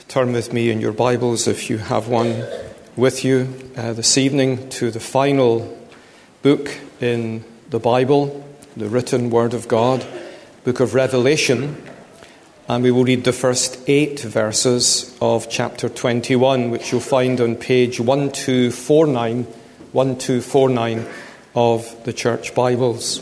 Turn with me in your Bibles, if you have one with you, this evening to the final book in the Bible, the written Word of God, book of Revelation. And we will read the first 8 verses of chapter 21, which you'll find on page 1249 of the Church Bibles.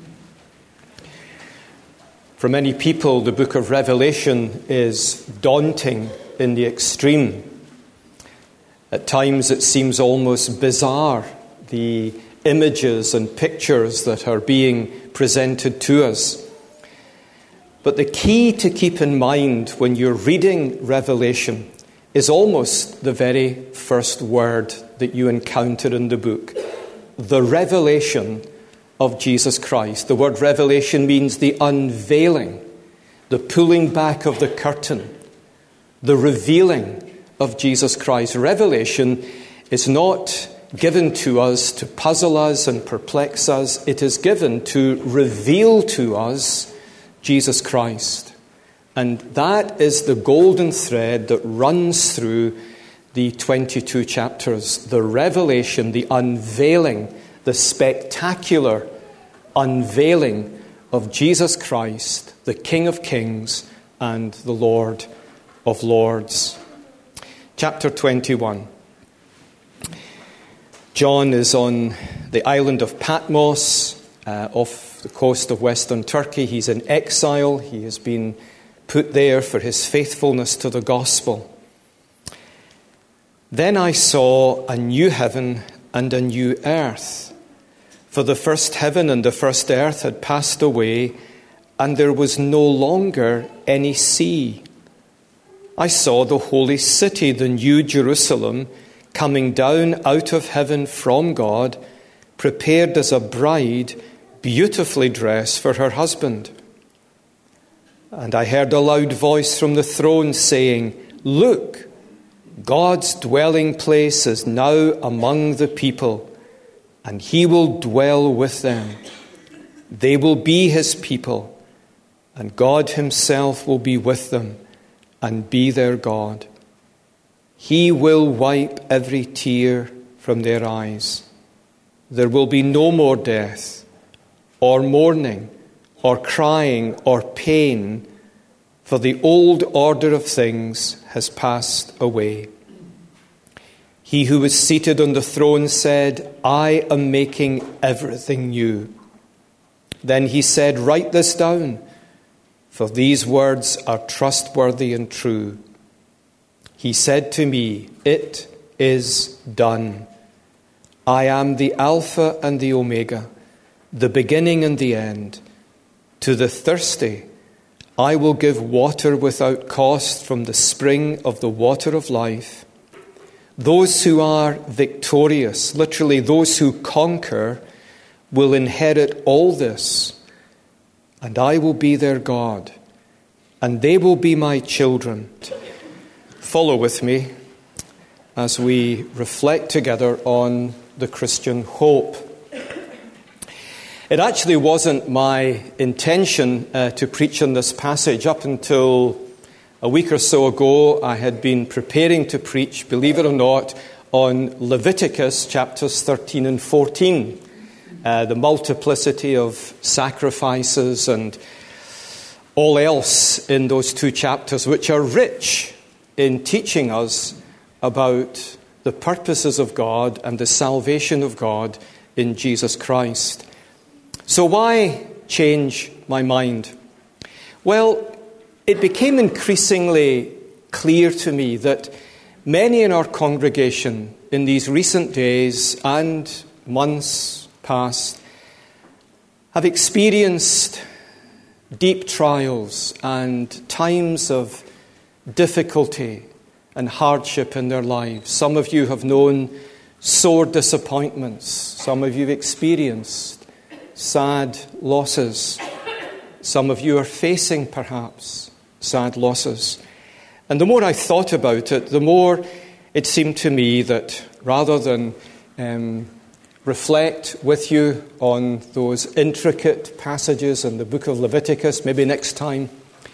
For many people, the book of Revelation is daunting in the extreme. At times it seems almost bizarre, the images and pictures that are being presented to us. But the key to keep in mind when you're reading Revelation is almost the very first word that you encounter in the book. The revelation of Jesus Christ. The word revelation means the unveiling, the pulling back of the curtain, the revealing of Jesus Christ. Revelation is not given to us to puzzle us and perplex us. It is given to reveal to us Jesus Christ. And that is the golden thread that runs through the 22 chapters. The revelation, the unveiling, the spectacular unveiling of Jesus Christ, the King of Kings and the Lord of Lords. Chapter 21. John is on the island of Patmos, off the coast of western Turkey. He's in exile. He has been put there for his faithfulness to the gospel. Then I saw a new heaven and a new earth. For the first heaven and the first earth had passed away, and there was no longer any sea. I saw the holy city, the new Jerusalem, coming down out of heaven from God, prepared as a bride, beautifully dressed for her husband. And I heard a loud voice from the throne saying, "Look, God's dwelling place is now among the people, and he will dwell with them. They will be his people, and God himself will be with them and be their God. He will wipe every tear from their eyes. There will be no more death, or mourning, or crying, or pain, for the old order of things has passed away." He who was seated on the throne said, "I am making everything new." Then he said, "Write this down, for these words are trustworthy and true." He said to me, "It is done. I am the Alpha and the Omega, the beginning and the end. To the thirsty, I will give water without cost from the spring of the water of life. Those who are victorious, literally those who conquer, will inherit all this, and I will be their God, and they will be my children." Follow with me as we reflect together on the Christian hope. It actually wasn't my intention to preach on this passage. Up until a week or so ago, I had been preparing to preach, believe it or not, on Leviticus chapters 13 and 14. The multiplicity of sacrifices and all else in those two chapters, which are rich in teaching us about the purposes of God and the salvation of God in Jesus Christ. So why change my mind? Well, it became increasingly clear to me that many in our congregation in these recent days and months past have experienced deep trials and times of difficulty and hardship in their lives. Some of you have known sore disappointments. Some of you have experienced sad losses. Some of you are facing, perhaps, sad losses. And the more I thought about it, the more it seemed to me that rather than reflect with you on those intricate passages in the book of Leviticus, maybe next time,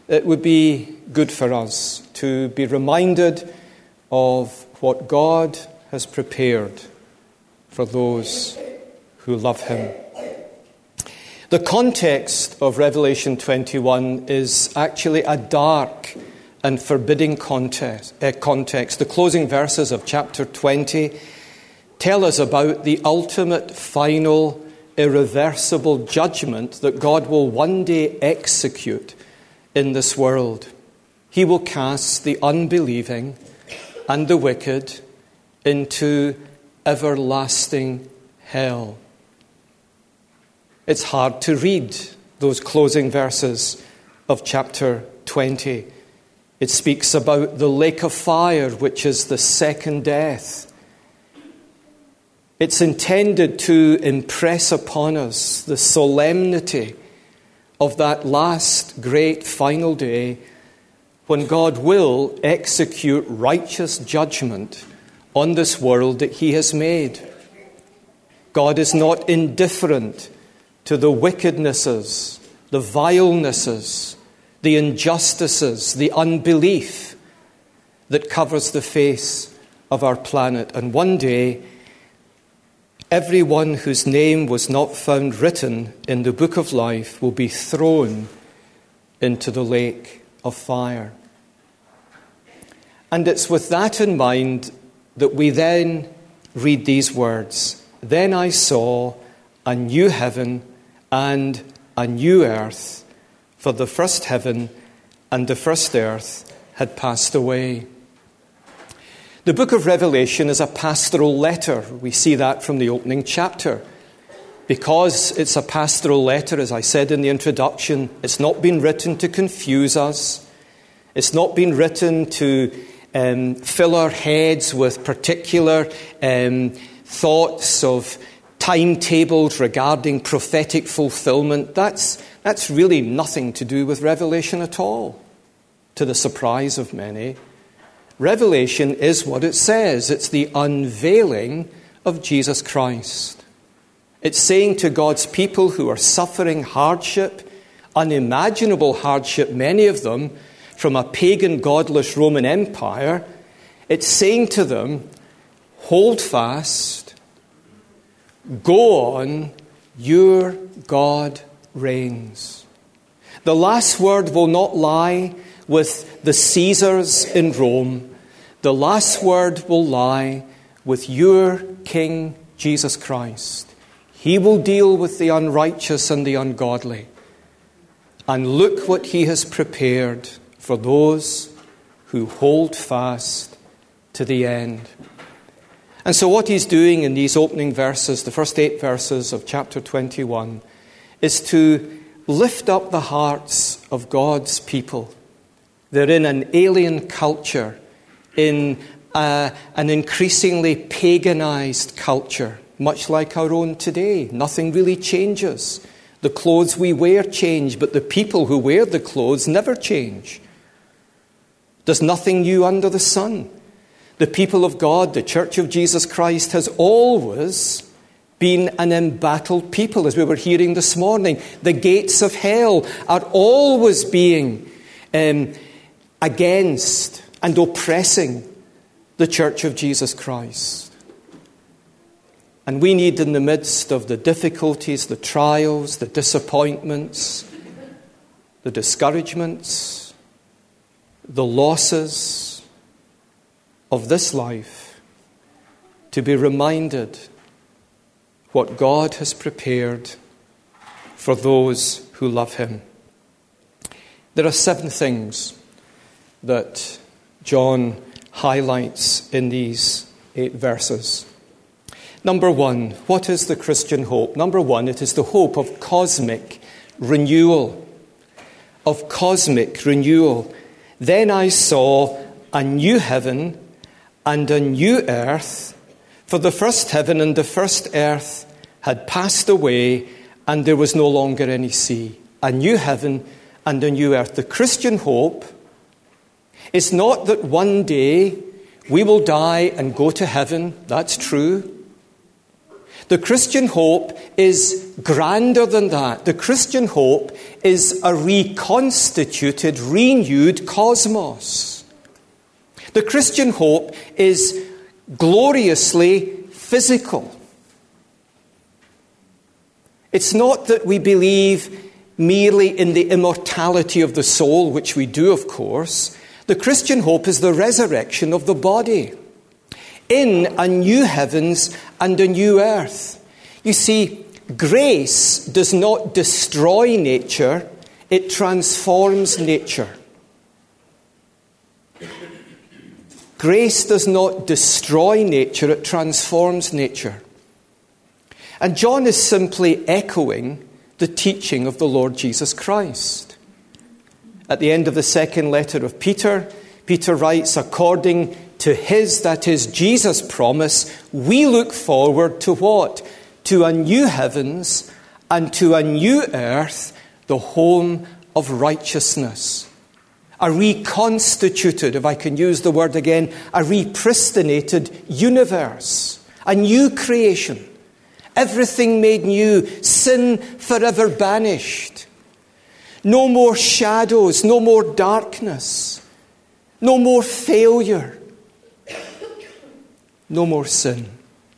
it would be good for us to be reminded of what God has prepared for those who love him. The context of Revelation 21 is actually a dark and forbidding context. The closing verses of chapter 20 tell us about the ultimate, final, irreversible judgment that God will one day execute in this world. He will cast the unbelieving and the wicked into everlasting hell. It's hard to read those closing verses of chapter 20. It speaks about the lake of fire, which is the second death. It's intended to impress upon us the solemnity of that last great final day when God will execute righteous judgment on this world that he has made. God is not indifferent to the wickednesses, the vilenesses, the injustices, the unbelief that covers the face of our planet. And one day, everyone whose name was not found written in the book of life will be thrown into the lake of fire. And it's with that in mind that we then read these words. Then I saw a new heaven and a new earth, for the first heaven and the first earth had passed away. The book of Revelation is a pastoral letter. We see that from the opening chapter. Because it's a pastoral letter, as I said in the introduction, it's not been written to confuse us. It's not been written to fill our heads with particular thoughts of timetables regarding prophetic fulfillment. That's really nothing to do with Revelation at all, to the surprise of many. Revelation is what it says. It's the unveiling of Jesus Christ. It's saying to God's people who are suffering hardship, unimaginable hardship, many of them from a pagan, godless Roman Empire, it's saying to them, hold fast, go on, your God reigns. The last word will not lie with the Caesars in Rome. The last word will lie with your King Jesus Christ. He will deal with the unrighteous and the ungodly. And look what he has prepared for those who hold fast to the end. And so what he's doing in these opening verses, the first 8 verses of chapter 21, is to lift up the hearts of God's people. They're in an alien culture, in an increasingly paganized culture, much like our own today. Nothing really changes. The clothes we wear change, but the people who wear the clothes never change. There's nothing new under the sun. The people of God, the Church of Jesus Christ, has always been an embattled people, as we were hearing this morning. The gates of hell are always being against and oppressing the Church of Jesus Christ. And we need, in the midst of the difficulties, the trials, the disappointments, the discouragements, the losses of this life, to be reminded what God has prepared for those who love him. There are 7 things that John highlights in these 8 verses. Number 1, what is the Christian hope? Number 1, it is the hope of cosmic renewal. Of cosmic renewal. Then I saw a new heaven and a new earth, for the first heaven and the first earth had passed away, and there was no longer any sea. A new heaven and a new earth. The Christian hope is not that one day we will die and go to heaven. That's true. The Christian hope is grander than that. The Christian hope is a reconstituted, renewed cosmos. The Christian hope is gloriously physical. It's not that we believe merely in the immortality of the soul, which we do, of course. The Christian hope is the resurrection of the body in a new heavens and a new earth. You see, grace does not destroy nature, it transforms nature. Grace does not destroy nature, it transforms nature. And John is simply echoing the teaching of the Lord Jesus Christ. At the end of the second letter of Peter, Peter writes, according to his, that is Jesus' promise, we look forward to what? To a new heavens and to a new earth, the home of righteousness. A reconstituted, if I can use the word again, a repristinated universe, a new creation. Everything made new, sin forever banished. No more shadows, no more darkness, no more failure, no more sin.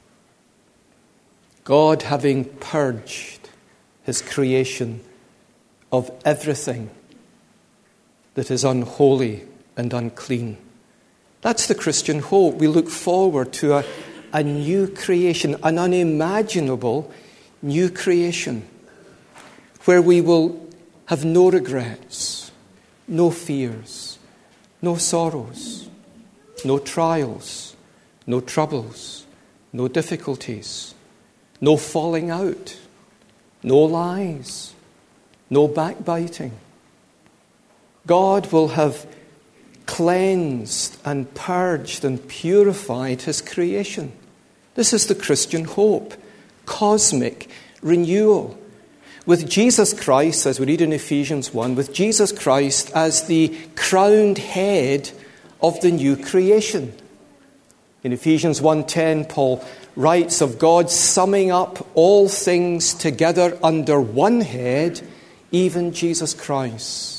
God having purged his creation of everything that is unholy and unclean. That's the Christian hope. We look forward to a new creation, an unimaginable new creation, where we will have no regrets, no fears, no sorrows, no trials, no troubles, no difficulties, no falling out, no lies, no backbiting. God will have cleansed and purged and purified his creation. This is the Christian hope, cosmic renewal. With Jesus Christ, as we read in Ephesians 1, with Jesus Christ as the crowned head of the new creation. In Ephesians 1:10, Paul writes of God summing up all things together under one head, even Jesus Christ.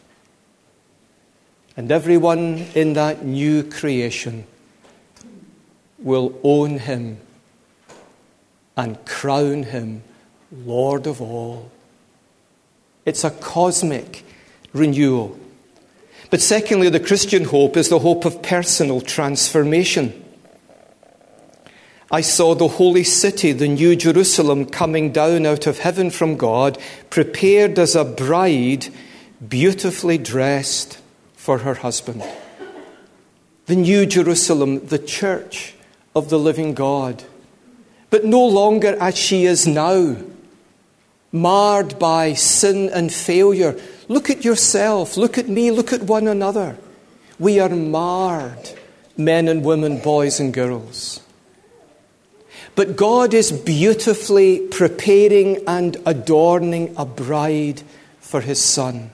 And everyone in that new creation will own him and crown him Lord of all. It's a cosmic renewal. But secondly, the Christian hope is the hope of personal transformation. I saw the holy city, the new Jerusalem, coming down out of heaven from God, prepared as a bride, beautifully dressed for her husband. The new Jerusalem, the church of the living God, but no longer as she is now, marred by sin and failure. Look at yourself, look at me, look at one another. We are marred, men and women, boys and girls. But God is beautifully preparing and adorning a bride for his Son.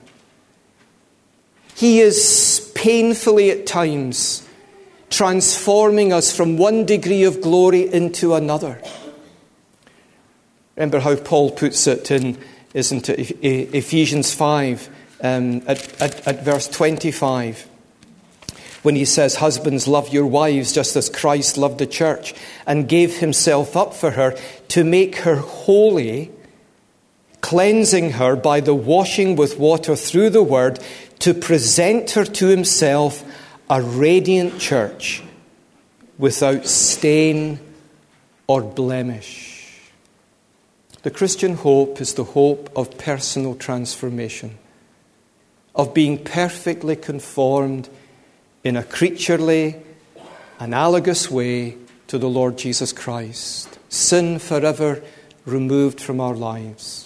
He is painfully at times transforming us from one degree of glory into another. Remember how Paul puts it in, isn't it, Ephesians 5 at verse 25. When he says, husbands, love your wives just as Christ loved the church and gave himself up for her to make her holy, cleansing her by the washing with water through the word, to present her to himself a radiant church without stain or blemish. The Christian hope is the hope of personal transformation, of being perfectly conformed in a creaturely, analogous way to the Lord Jesus Christ. Sin forever removed from our lives.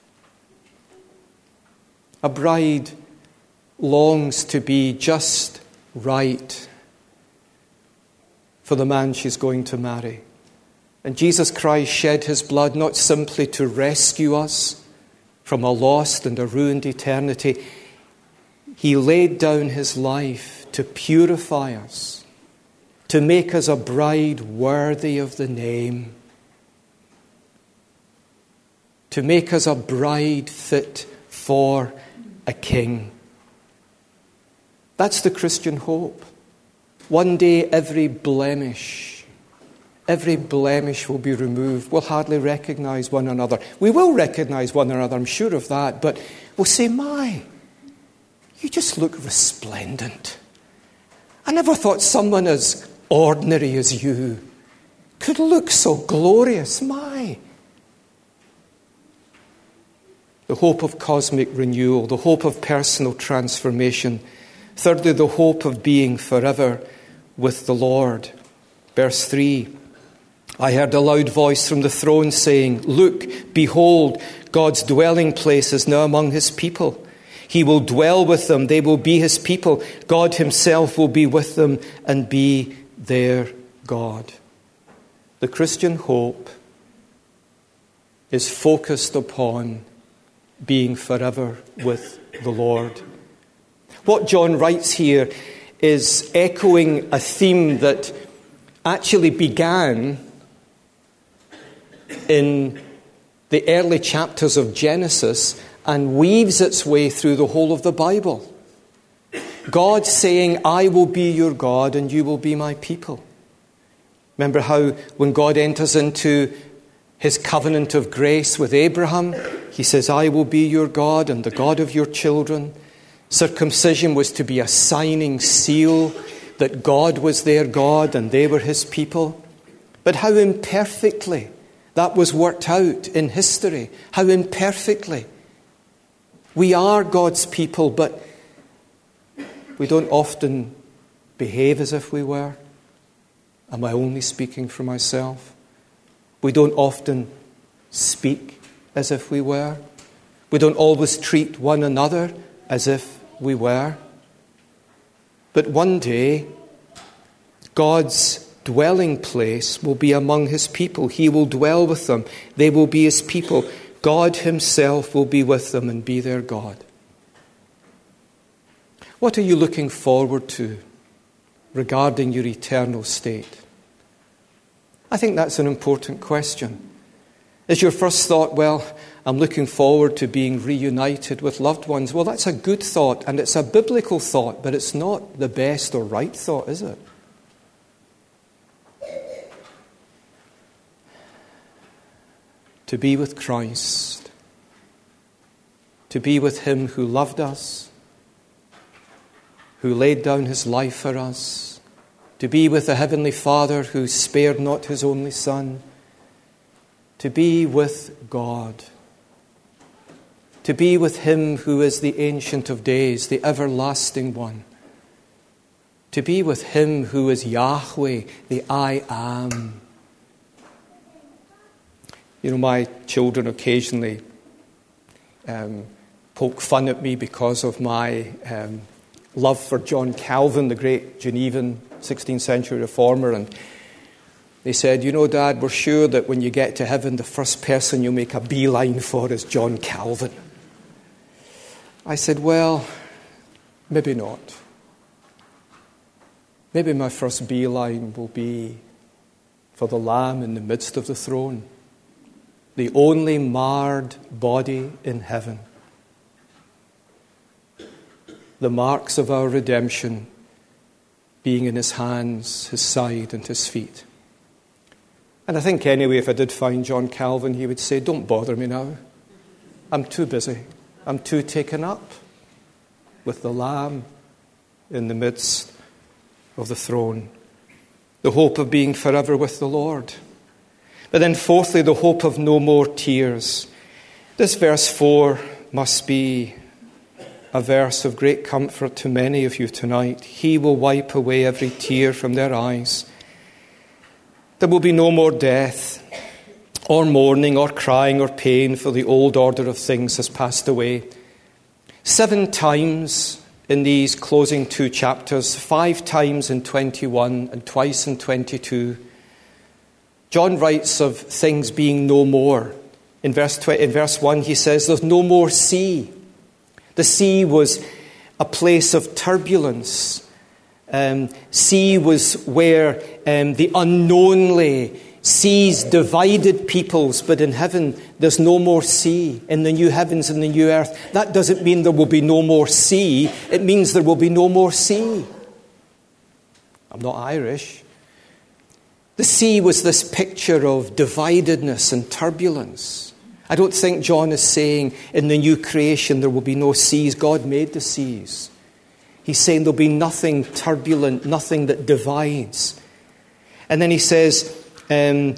A bride longs to be just right for the man she's going to marry. And Jesus Christ shed his blood not simply to rescue us from a lost and a ruined eternity. He laid down his life to purify us, to make us a bride worthy of the name. to make us a bride fit for a king. That's the Christian hope. One day every blemish will be removed. We'll hardly recognize one another. We will recognize one another, I'm sure of that, but we'll say, my, you just look resplendent. I never thought someone as ordinary as you could look so glorious. My. The hope of cosmic renewal, the hope of personal transformation. Thirdly, the hope of being forever with the Lord. Verse 3, I heard a loud voice from the throne saying, look, behold, God's dwelling place is now among his people. He will dwell with them. They will be his people. God himself will be with them and be their God. The Christian hope is focused upon being forever with the Lord. What John writes here is echoing a theme that actually began in the early chapters of Genesis and weaves its way through the whole of the Bible. God saying, I will be your God and you will be my people. Remember how when God enters into his covenant of grace with Abraham, he says, I will be your God and the God of your children. Circumcision was to be a signing seal that God was their God and they were his people. But how imperfectly that was worked out in history. How imperfectly. We are God's people, but we don't often behave as if we were. Am I only speaking for myself? We don't often speak as if we were. We don't always treat one another as if we were. But one day, God's dwelling place will be among his people. He will dwell with them. They will be his people. God himself will be with them and be their God. What are you looking forward to regarding your eternal state? I think that's an important question. Is your first thought, well, I'm looking forward to being reunited with loved ones? Well, that's a good thought, and it's a biblical thought, but it's not the best or right thought, is it? To be with Christ, to be with him who loved us, who laid down his life for us, to be with the Heavenly Father who spared not his only Son, to be with God, to be with him who is the Ancient of Days, the Everlasting One, to be with him who is Yahweh, the I Am. You know, my children occasionally poke fun at me because of my love for John Calvin, the great Genevan 16th century reformer. And they said, you know, Dad, we're sure that when you get to heaven, the first person you'll make a beeline for is John Calvin. I said, well, maybe not. Maybe my first beeline will be for the Lamb in the midst of the throne, the only marred body in heaven. The marks of our redemption being in his hands, his side, and his feet. And I think anyway, if I did find John Calvin, he would say, don't bother me now. I'm too busy. I'm too taken up with the Lamb in the midst of the throne. The hope of being forever with the Lord. But then fourthly, the hope of no more tears. This verse 4 must be a verse of great comfort to many of you tonight. He will wipe away every tear from their eyes. There will be no more death, or mourning, or crying, or pain, for the old order of things has passed away. 7 times in these closing 2 chapters, 5 times in 21 and twice in 22, John writes of things being no more. In verse 1, he says, there's no more sea. The sea was a place of turbulence. Sea was where the unknownly Seas divided peoples, but in heaven there's no more sea. In the new heavens and the new earth, that doesn't mean there will be no more sea. It means there will be no more sea. I'm not Irish. The sea was this picture of dividedness and turbulence. I don't think John is saying in the new creation there will be no seas. God made the seas. He's saying there'll be nothing turbulent, nothing that divides. And then he says, 4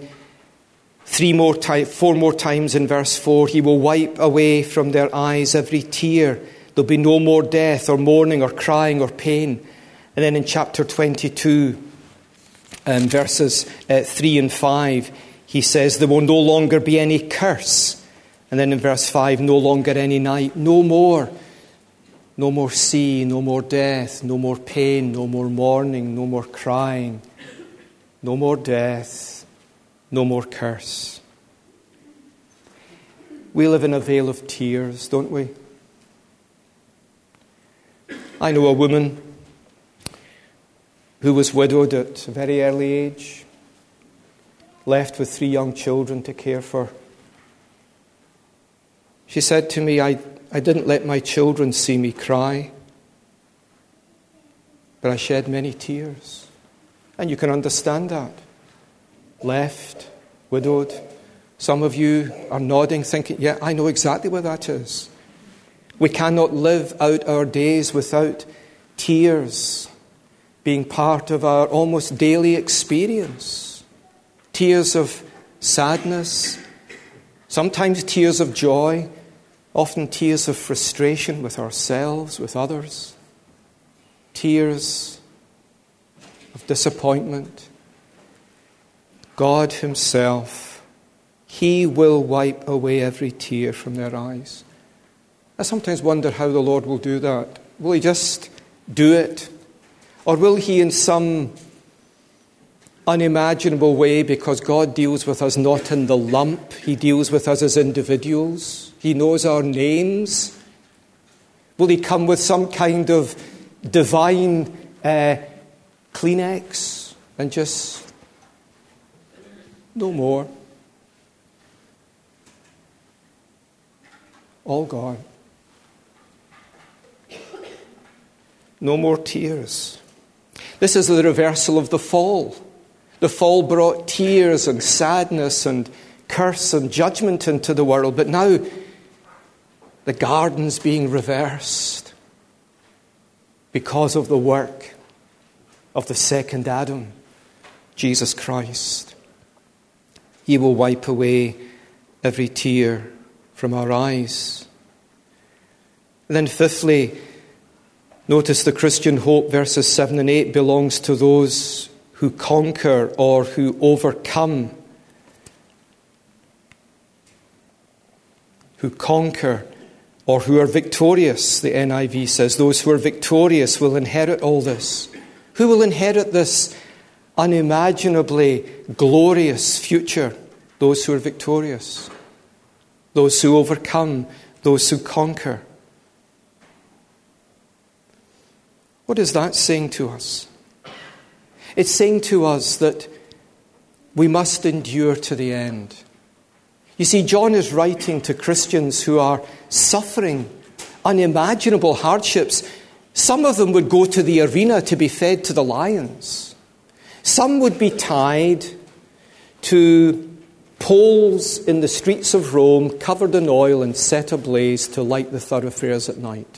more times in verse 4, he will wipe away from their eyes every tear. There'll be no more death or mourning or crying or pain. And then in chapter 22, verses 3 and 5, he says there will no longer be any curse. And then in verse 5, no longer any night, no more. No more sea, no more death, no more pain, no more mourning, no more crying, no more death, no more curse. We live in a vale of tears, don't we? I know a woman who was widowed at a very early age, left with 3 young children to care for. She said to me, I didn't let my children see me cry, but I shed many tears. And you can understand that. Left, widowed. Some of you are nodding, thinking, yeah, I know exactly what that is. We cannot live out our days without tears being part of our almost daily experience. Tears of sadness, sometimes tears of joy, often tears of frustration with ourselves, with others. Tears of disappointment. God himself, he will wipe away every tear from their eyes. I sometimes wonder how the Lord will do that. Will he just do it? Or will he in some unimaginable way, because God deals with us not in the lump, he deals with us as individuals. He knows our names. Will he come with some kind of divine Kleenex and just, no more. All gone. No more tears. This is the reversal of the fall. The fall brought tears and sadness and curse and judgment into the world. But now the garden's being reversed because of the work of the second Adam, Jesus Christ. He will wipe away every tear from our eyes. And then fifthly, notice the Christian hope, verses 7 and 8, belongs to those who conquer or who overcome. Who conquer or who are victorious, the NIV says. Those who are victorious will inherit all this. Who will inherit this unimaginably glorious future? Those who are victorious. Those who overcome. Those who conquer. What is that saying to us? It's saying to us that we must endure to the end. You see, John is writing to Christians who are suffering unimaginable hardships. Some of them would go to the arena to be fed to the lions. Some would be tied to poles in the streets of Rome, covered in oil and set ablaze to light the thoroughfares at night.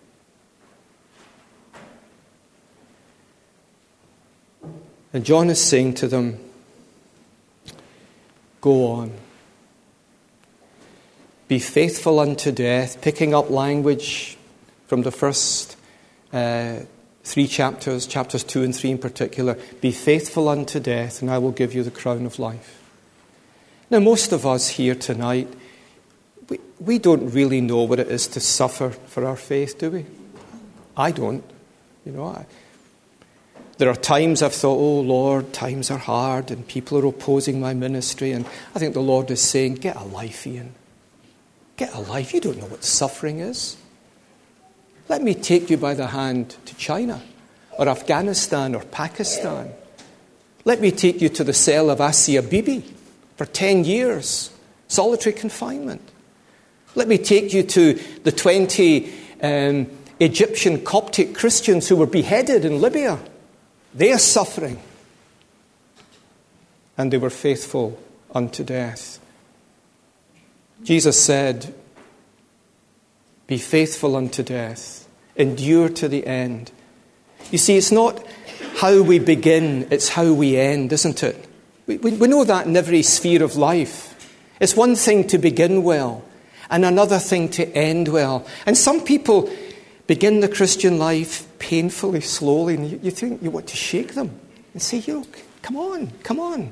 And John is saying to them, go on. Be faithful unto death, picking up language from the first 3 chapters, chapters 2 and 3 in particular. Be faithful unto death, and I will give you the crown of life. Now, most of us here tonight, we don't really know what it is to suffer for our faith, do we? I don't. There are times I've thought, oh Lord, times are hard and people are opposing my ministry. And I think the Lord is saying, get a life, Ian. Get a life. You don't know what suffering is. Let me take you by the hand to China or Afghanistan or Pakistan. Let me take you to the cell of Asia Bibi for 10 years, solitary confinement. Let me take you to the 20 Egyptian Coptic Christians who were beheaded in Libya. They are suffering. And they were faithful unto death. Jesus said, be faithful unto death. Endure to the end. You see, it's not how we begin, it's how we end, isn't it? We know that in every sphere of life. It's one thing to begin well and another thing to end well. And some people begin the Christian life painfully, slowly, and you think you want to shake them and say, come on, come on.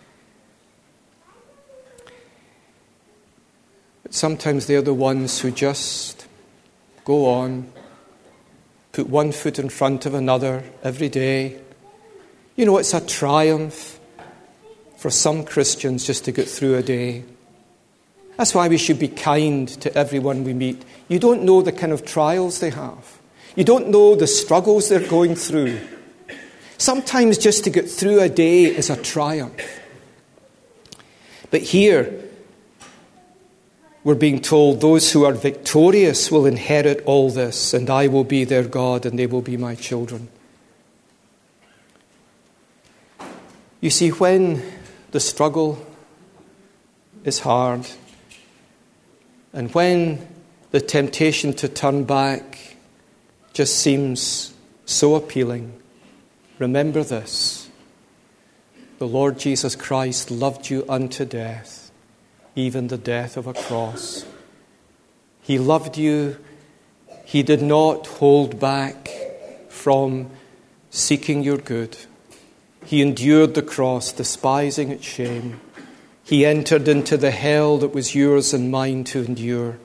But sometimes they're the ones who just go on, put one foot in front of another every day. You know, it's a triumph for some Christians just to get through a day. That's why we should be kind to everyone we meet. You don't know the kind of trials they have. You don't know the struggles they're going through. Sometimes just to get through a day is a triumph. But here, we're being told those who are victorious will inherit all this, and I will be their God, and they will be my children. You see, when the struggle is hard, and when the temptation to turn back just seems so appealing, remember this. The Lord Jesus Christ loved you unto death, even the death of a cross. He loved you. He did not hold back from seeking your good. He endured the cross, despising its shame. He entered into the hell that was yours and mine to endure.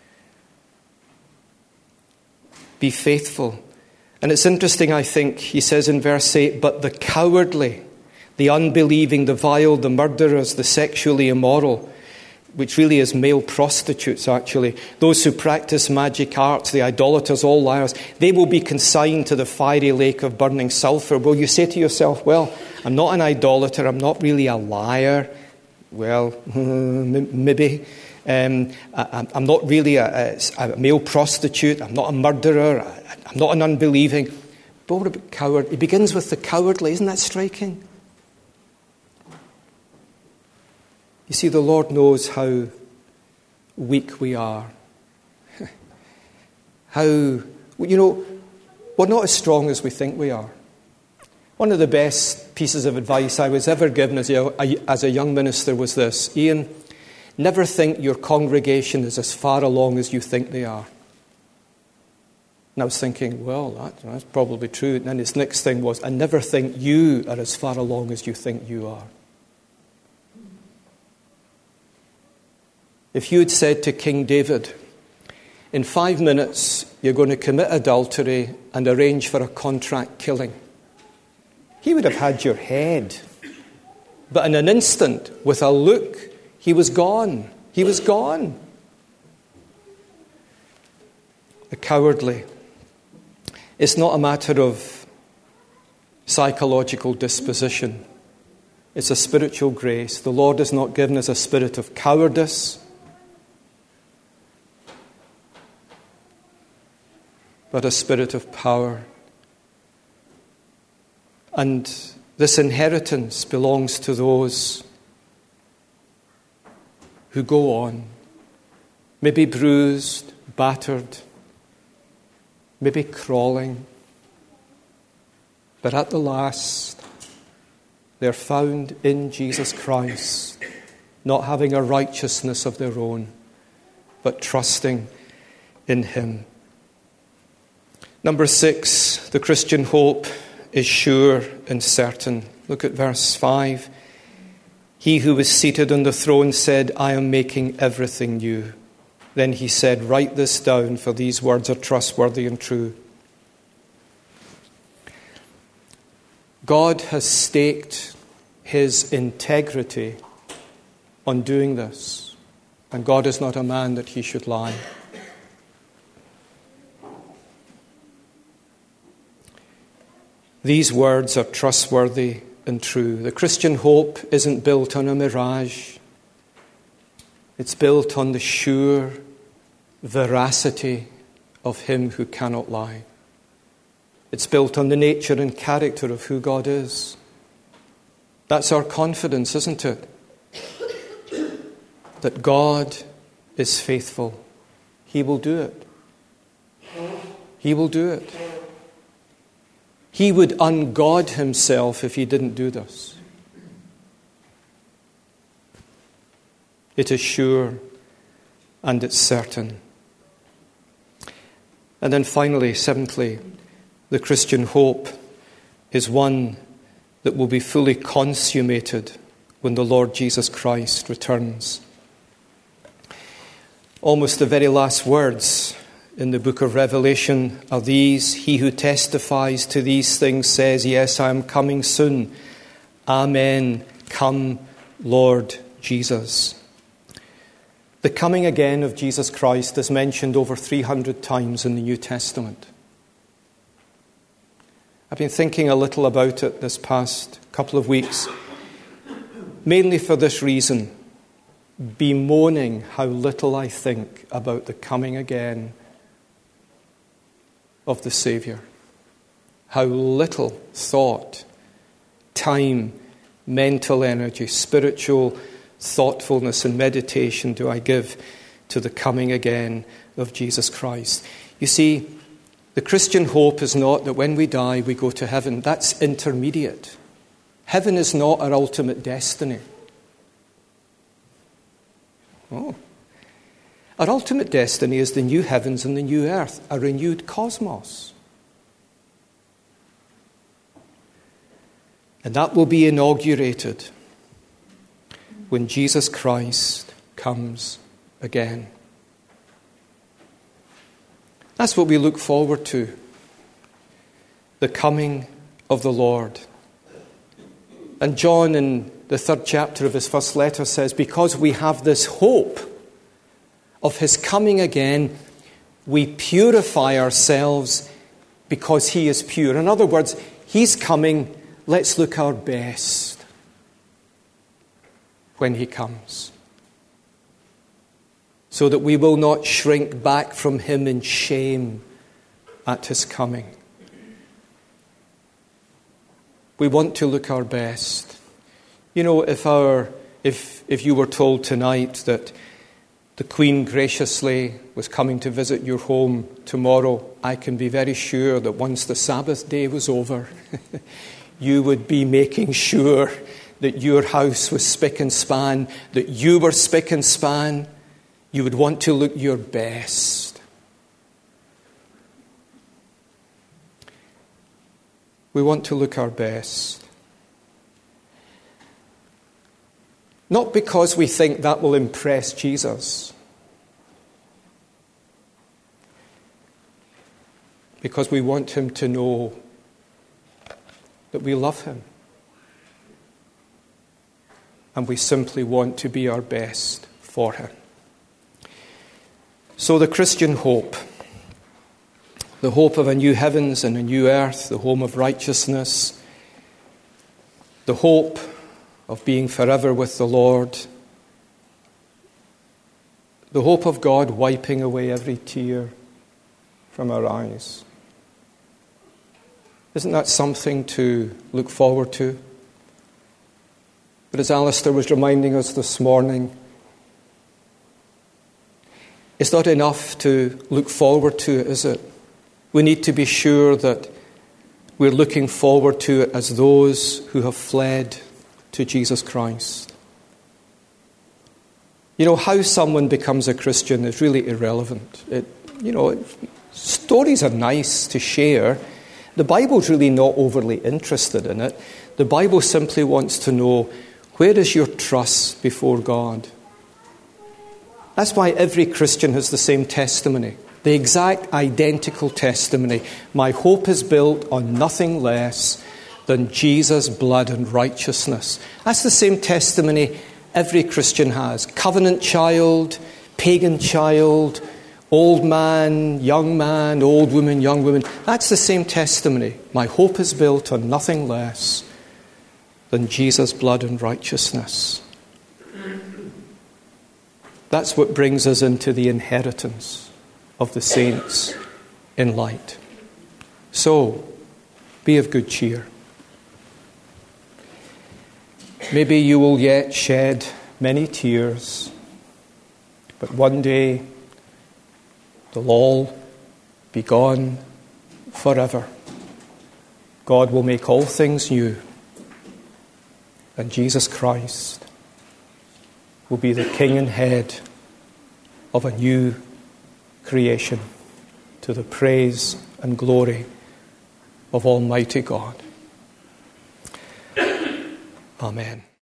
Be faithful. And it's interesting, I think, he says in verse 8, but the cowardly, the unbelieving, the vile, the murderers, the sexually immoral, which really is male prostitutes, actually, those who practice magic arts, the idolaters, all liars, they will be consigned to the fiery lake of burning sulfur. Will you say to yourself, well, I'm not an idolater, I'm not really a liar. Well, maybe. I'm not really a male prostitute, I'm not a murderer, I'm not an unbelieving. But what about coward? It begins with the cowardly, isn't that striking? You see, the Lord knows how weak we are. We're not as strong as we think we are. One of the best pieces of advice I was ever given as a young minister was this: Ian, never think your congregation is as far along as you think they are. And I was thinking, well, that's probably true. And then his next thing was, and never think you are as far along as you think you are. If you had said to King David, in 5 minutes you're going to commit adultery and arrange for a contract killing, he would have had your head. But in an instant, with a look, he was gone. He was gone. The cowardly. It's not a matter of psychological disposition. It's a spiritual grace. The Lord has not given us a spirit of cowardice, but a spirit of power. And this inheritance belongs to those who go on, maybe bruised, battered, maybe crawling, but at the last they're found in Jesus Christ, not having a righteousness of their own, but trusting in Him. Number 6, the Christian hope is sure and certain. Look at verse 5. He who was seated on the throne said, I am making everything new. Then he said, write this down, for these words are trustworthy and true. God has staked His integrity on doing this. And God is not a man that He should lie. These words are trustworthy and true. The Christian hope isn't built on a mirage. It's built on the sure veracity of him who cannot lie. It's built on the nature and character of who God is. That's our confidence, isn't it? That God is faithful. He will do it. He will do it. He would ungod himself if he didn't do this. It is sure and it's certain. And then finally, seventhly, the Christian hope is one that will be fully consummated when the Lord Jesus Christ returns. Almost the very last words in the book of Revelation are these: he who testifies to these things says, yes, I am coming soon. Amen. Come, Lord Jesus. The coming again of Jesus Christ is mentioned over 300 times in the New Testament. I've been thinking a little about it this past couple of weeks, mainly for this reason: bemoaning how little I think about the coming again of the Saviour. How little thought, time, mental energy, spiritual thoughtfulness and meditation do I give to the coming again of Jesus Christ. You see, the Christian hope is not that when we die we go to heaven. That's intermediate. Heaven is not our ultimate destiny. Oh. Our ultimate destiny is the new heavens and the new earth, a renewed cosmos. And that will be inaugurated when Jesus Christ comes again. That's what we look forward to, the coming of the Lord. And John, in the 3rd chapter of his first letter, says, because we have this hope of his coming again, we purify ourselves because he is pure. In other words, he's coming, let's look our best when he comes, so that we will not shrink back from him in shame at his coming. We want to look our best. You know, if you were told tonight that the Queen graciously was coming to visit your home tomorrow, I can be very sure that once the Sabbath day was over, you would be making sure that your house was spick and span, that you were spick and span. You would want to look your best. We want to look our best. Not because we think that will impress Jesus, because we want him to know that we love him. And we simply want to be our best for him. So the Christian hope, the hope of a new heavens and a new earth, the home of righteousness, the hope of being forever with the Lord, the hope of God wiping away every tear from our eyes. Isn't that something to look forward to? But as Alistair was reminding us this morning, it's not enough to look forward to it, is it? We need to be sure that we're looking forward to it as those who have fled to Jesus Christ. You know, how someone becomes a Christian is really irrelevant. Stories are nice to share. The Bible's really not overly interested in it. The Bible simply wants to know, where is your trust before God? That's why every Christian has the same testimony, the exact identical testimony. My hope is built on nothing less than Jesus' blood and righteousness. That's the same testimony every Christian has. Covenant child, pagan child, old man, old woman, young woman. That's the same testimony. My hope is built on nothing less than Jesus' blood and righteousness. That's what brings us into the inheritance of the saints in light. So, be of good cheer. Maybe you will yet shed many tears, but one day they'll all be gone forever. God will make all things new, and Jesus Christ will be the King and head of a new creation, to the praise and glory of Almighty God. Amen.